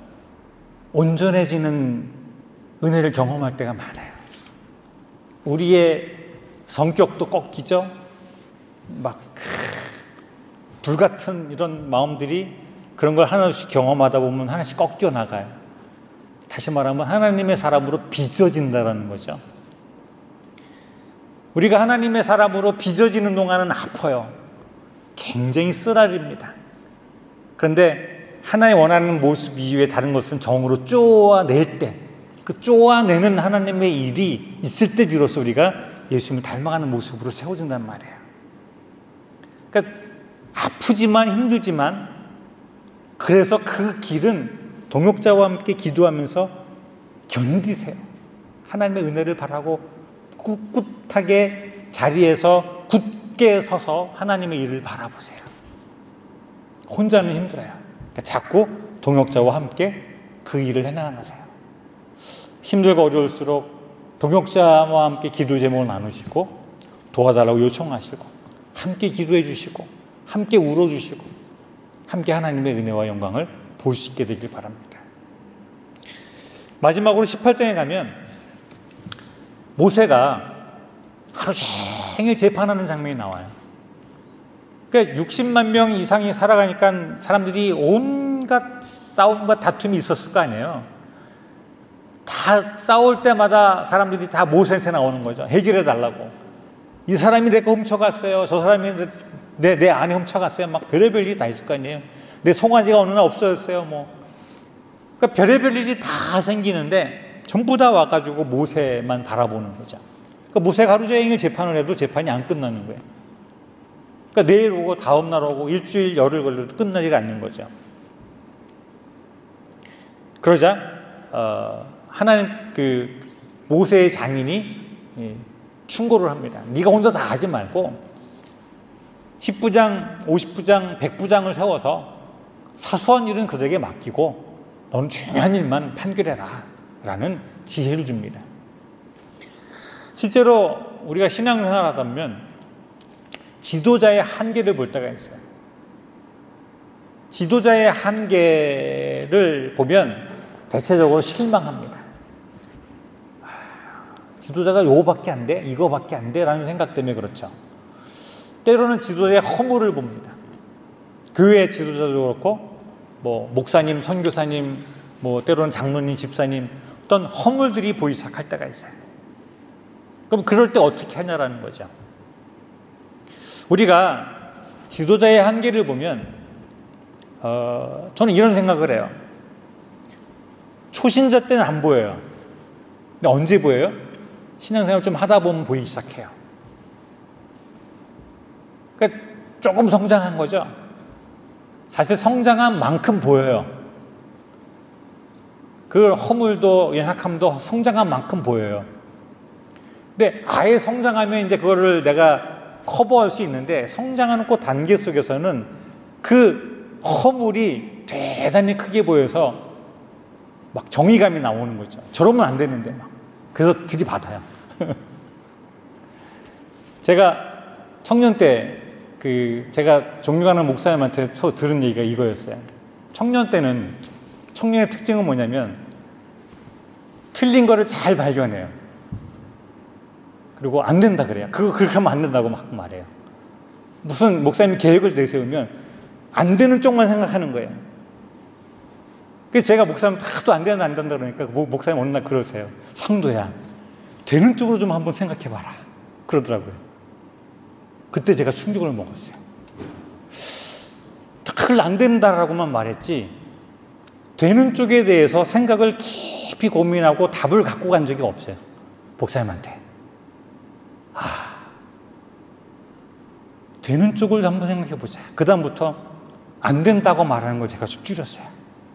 온전해지는 은혜를 경험할 때가 많아요. 우리의 성격도 꺾이죠. 막 불같은 이런 마음들이, 그런 걸 하나씩 경험하다 보면 하나씩 꺾여 나가요. 다시 말하면 하나님의 사람으로 빚어진다는 거죠. 우리가 하나님의 사람으로 빚어지는 동안은 아파요. 굉장히 쓰라립니다. 그런데 하나님 원하는 모습 이외에 다른 것은 정으로 쪼아낼 때, 그 쪼아내는 하나님의 일이 있을 때 비로소 우리가 예수님을 닮아가는 모습으로 세워진단 말이에요. 그러니까 아프지만 힘들지만, 그래서 그 길은 동역자와 함께 기도하면서 견디세요. 하나님의 은혜를 바라고 꿋꿋하게 자리에서 굳게 서서 하나님의 일을 바라보세요. 혼자는 힘들어요. 그러니까 자꾸 동역자와 함께 그 일을 해나가세요. 힘들고 어려울수록 동역자와 함께 기도 제목을 나누시고 도와달라고 요청하시고 함께 기도해 주시고 함께 울어주시고 함께 하나님의 은혜와 영광을 볼 수 있게 되길 바랍니다. 마지막으로 십팔 장에 가면 모세가 하루 종일 재판하는 장면이 나와요. 그러니까 육십만 명 이상이 살아가니까 사람들이 온갖 싸움과 다툼이 있었을 거 아니에요. 다 싸울 때마다 사람들이 다 모세한테 나오는 거죠. 해결해 달라고. 이 사람이 내 거 훔쳐갔어요. 저 사람이 내, 내 안에 훔쳐갔어요. 막 별의별 일이 다 있을 거 아니에요. 내 송아지가 어느 날 없어졌어요. 뭐. 그러니까 별의별 일이 다 생기는데 전부 다 와가지고 모세만 바라보는 거죠. 그러니까 모세가 하루 종일 재판을 해도 재판이 안 끝나는 거예요. 그러니까 내일 오고 다음 날 오고 일주일 열흘 걸려도 끝나지가 않는 거죠. 그러자 어, 하나님 그 모세의 장인이 예, 충고를 합니다. 네가 혼자 다 하지 말고 십 부장, 오십 부장, 백 부장을 세워서 사소한 일은 그들에게 맡기고 너는 중요한 일만 판결해라 라는 지혜를 줍니다. 실제로 우리가 신앙생활 하다 보면 지도자의 한계를 볼 때가 있어요. 지도자의 한계를 보면 대체적으로 실망합니다. 지도자가 요거밖에 안 돼? 이거밖에 안 돼? 라는 생각 때문에 그렇죠. 때로는 지도자의 허물을 봅니다. 교회 지도자도 그렇고 뭐 목사님, 선교사님, 뭐 때로는 장로님, 집사님 어떤 허물들이 보이기 시작할 때가 있어요. 그럼 그럴 때 어떻게 하냐라는 거죠. 우리가 지도자의 한계를 보면 어, 저는 이런 생각을 해요. 초신자 때는 안 보여요. 근데 언제 보여요? 신앙생활 좀 하다 보면 보이기 시작해요. 그러니까 조금 성장한 거죠. 사실 성장한 만큼 보여요. 그 허물도 연약함도 성장한 만큼 보여요. 근데 아예 성장하면 이제 그거를 내가 커버할 수 있는데, 성장하는 그 단계 속에서는 그 허물이 대단히 크게 보여서 막 정의감이 나오는 거죠. 저러면 안 되는데 막. 그래서 들이받아요. 제가 청년 때 그 제가 존경하는 목사님한테 초 들은 얘기가 이거였어요. 청년 때는, 청년의 특징은 뭐냐면 틀린 거를 잘 발견해요. 그리고 안 된다 그래요. 그거 그렇게 하면 안 된다고 막 말해요. 무슨 목사님이 계획을 내세우면 안 되는 쪽만 생각하는 거예요. 그래서 제가 목사님 하도 안 된다 안 된다 그러니까 목사님 어느 날 그러세요. 상도야, 되는 쪽으로 좀 한번 생각해봐라 그러더라고요. 그때 제가 충격을 먹었어요. 늘 안 된다라고만 말했지 되는 쪽에 대해서 생각을 깊이 고민하고 답을 갖고 간 적이 없어요. 목사님한테. 아, 되는 쪽을 한번 생각해보자. 그 다음부터 안 된다고 말하는 걸 제가 좀 줄였어요.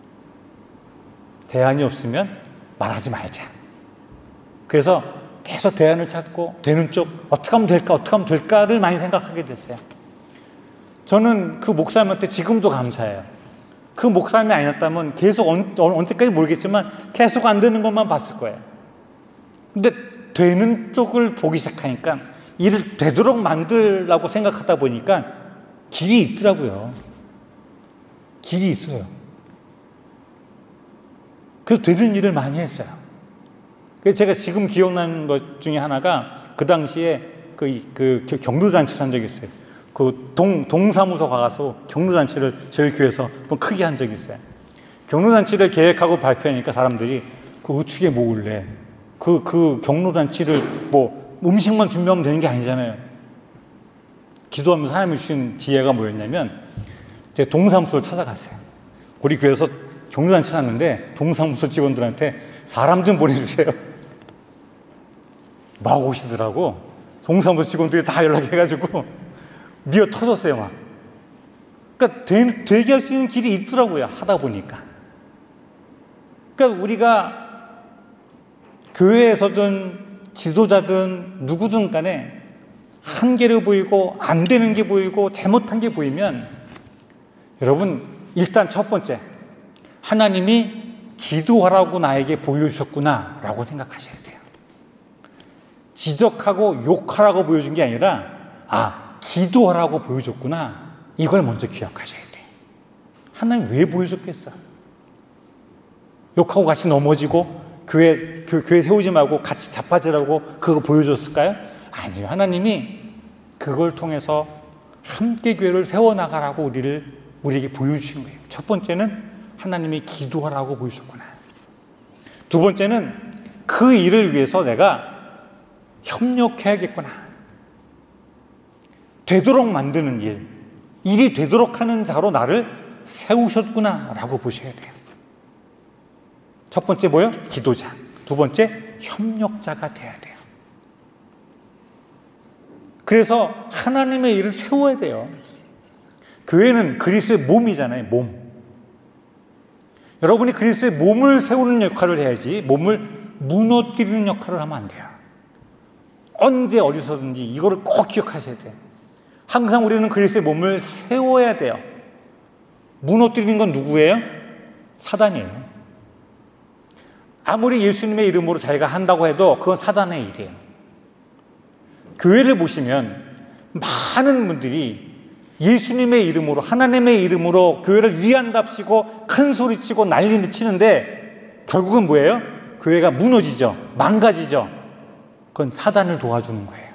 대안이 없으면 말하지 말자. 그래서 계속 대안을 찾고 되는 쪽 어떻게 하면 될까 어떻게 하면 될까를 많이 생각하게 됐어요. 저는 그 목사님한테 지금도 감사해요. 그 목사님이 아니었다면 계속 언, 언제까지 모르겠지만 계속 안 되는 것만 봤을 거예요. 근데 되는 쪽을 보기 시작하니까 일을 되도록 만들라고 생각하다 보니까 길이 있더라고요. 길이 있어요. 그래서 되는 일을 많이 했어요. 그래서 제가 지금 기억나는 것 중에 하나가 그 당시에 그, 그 경로잔치를 한 적이 있어요. 그 동, 동사무소 가서 경로잔치를 저희 교회에서 한번 크게 한 적이 있어요. 경로잔치를 계획하고 발표하니까 사람들이 그 우측에 모을래. 그, 그 경로잔치를 뭐 음식만 준비하면 되는 게 아니잖아요. 기도하면서 하나님이 주신 지혜가 뭐였냐면 제 동사무소를 찾아갔어요. 우리 교회에서 경로잔치 샀는데 동사무소 직원들한테 사람 좀 보내주세요. 막 오시더라고. 동사무소 직원들이 다 연락해가지고 미어 터졌어요, 막. 그러니까 되, 되게 할 수 있는 길이 있더라고요, 하다 보니까. 그러니까 우리가 교회에서든 지도자든 누구든 간에 한계를 보이고 안 되는 게 보이고 잘못한 게 보이면 여러분 일단 첫 번째 하나님이 기도하라고 나에게 보여주셨구나 라고 생각하셔야 돼요. 지적하고 욕하라고 보여준 게 아니라 아, 기도하라고 보여줬구나 이걸 먼저 기억하셔야 돼요. 하나님 왜 보여줬겠어? 욕하고 같이 넘어지고 교회, 교, 교회 세우지 말고 같이 자빠지라고 그거 보여줬을까요? 아니에요. 하나님이 그걸 통해서 함께 교회를 세워나가라고 우리를, 우리에게 보여주신 거예요. 첫 번째는 하나님이 기도하라고 보여주셨구나. 두 번째는 그 일을 위해서 내가 협력해야겠구나. 되도록 만드는 일, 일이 되도록 하는 자로 나를 세우셨구나 라고 보셔야 돼요. 첫 번째 뭐요? 기도자. 두 번째 협력자가 돼야 돼요. 그래서 하나님의 일을 세워야 돼요. 교회는 그리스도의 몸이잖아요. 몸. 여러분이 그리스도의 몸을 세우는 역할을 해야지 몸을 무너뜨리는 역할을 하면 안 돼요. 언제 어디서든지 이거를 꼭 기억하셔야 돼요. 항상 우리는 그리스도의 몸을 세워야 돼요. 무너뜨리는 건 누구예요? 사단이에요. 아무리 예수님의 이름으로 자기가 한다고 해도 그건 사단의 일이에요. 교회를 보시면 많은 분들이 예수님의 이름으로 하나님의 이름으로 교회를 위한답시고 큰 소리치고 난리를 치는데 결국은 뭐예요? 교회가 무너지죠. 망가지죠. 그건 사단을 도와주는 거예요.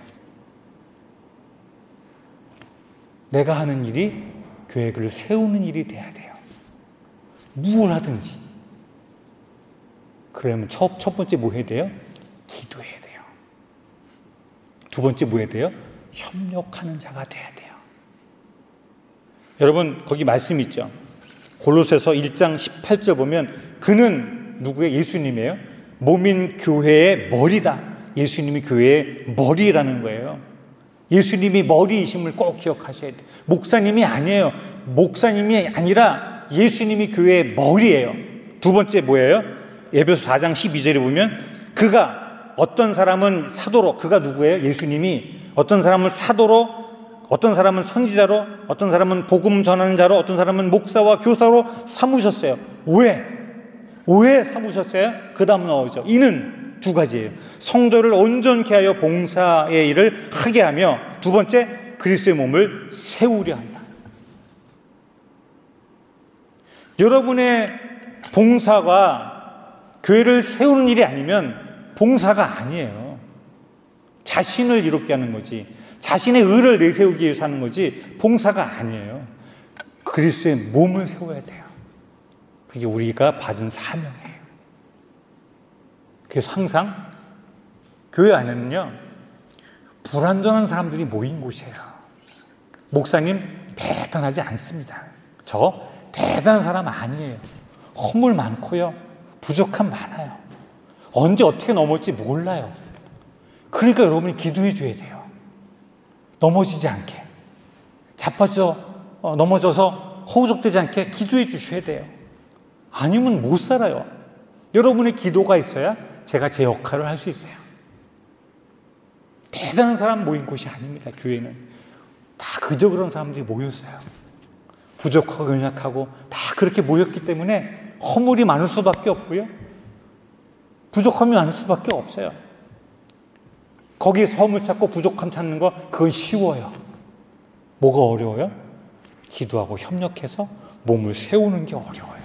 내가 하는 일이 교회를 세우는 일이 돼야 돼요. 무엇을 하든지. 그러면 첫, 첫 번째 뭐 해야 돼요? 기도해야 돼요. 두 번째 뭐 해야 돼요? 협력하는 자가 돼야 돼요. 여러분 거기 말씀 있죠. 골로새서 일 장 십팔 절 보면 그는 누구의? 예수님이에요. 몸인 교회의 머리다. 예수님이 교회의 머리라는 거예요. 예수님이 머리이심을 꼭 기억하셔야 돼요. 목사님이 아니에요. 목사님이 아니라 예수님이 교회의 머리예요. 두 번째 뭐예요? 에베소 사 장 십이 절에 보면 그가 어떤 사람은 사도로, 그가 누구예요? 예수님이 어떤 사람을 사도로, 어떤 사람은 선지자로, 어떤 사람은 복음 전하는 자로, 어떤 사람은 목사와 교사로 삼으셨어요. 왜? 왜 삼으셨어요? 그 다음 나오죠. 이는 두 가지예요. 성도를 온전케 하여 봉사의 일을 하게 하며, 두 번째, 그리스도의 몸을 세우려 한다. 여러분의 봉사가 교회를 세우는 일이 아니면 봉사가 아니에요. 자신을 이롭게 하는 거지, 자신의 의를 내세우기 위해서 하는 거지 봉사가 아니에요. 그리스도의 몸을 세워야 돼요. 그게 우리가 받은 사명이에요. 그래서 항상 교회 안에는요, 불완전한 사람들이 모인 곳이에요. 목사님 대단하지 않습니다. 저 대단한 사람 아니에요. 허물 많고요, 부족함 많아요. 언제 어떻게 넘어질지 몰라요. 그러니까 여러분이 기도해 줘야 돼요. 넘어지지 않게, 자빠져 어, 넘어져서 허우적대지 않게 기도해 주셔야 돼요. 아니면 못 살아요. 여러분의 기도가 있어야 제가 제 역할을 할 수 있어요. 대단한 사람 모인 곳이 아닙니다. 교회는 다 그저 그런 사람들이 모였어요. 부족하고 연약하고 다 그렇게 모였기 때문에 허물이 많을 수밖에 없고요, 부족함이 많을 수밖에 없어요. 거기에서 허물 찾고 부족함 찾는 거, 그건 쉬워요. 뭐가 어려워요? 기도하고 협력해서 몸을 세우는 게 어려워요.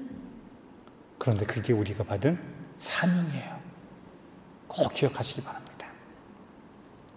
그런데 그게 우리가 받은 사명이에요. 꼭 기억하시기 바랍니다.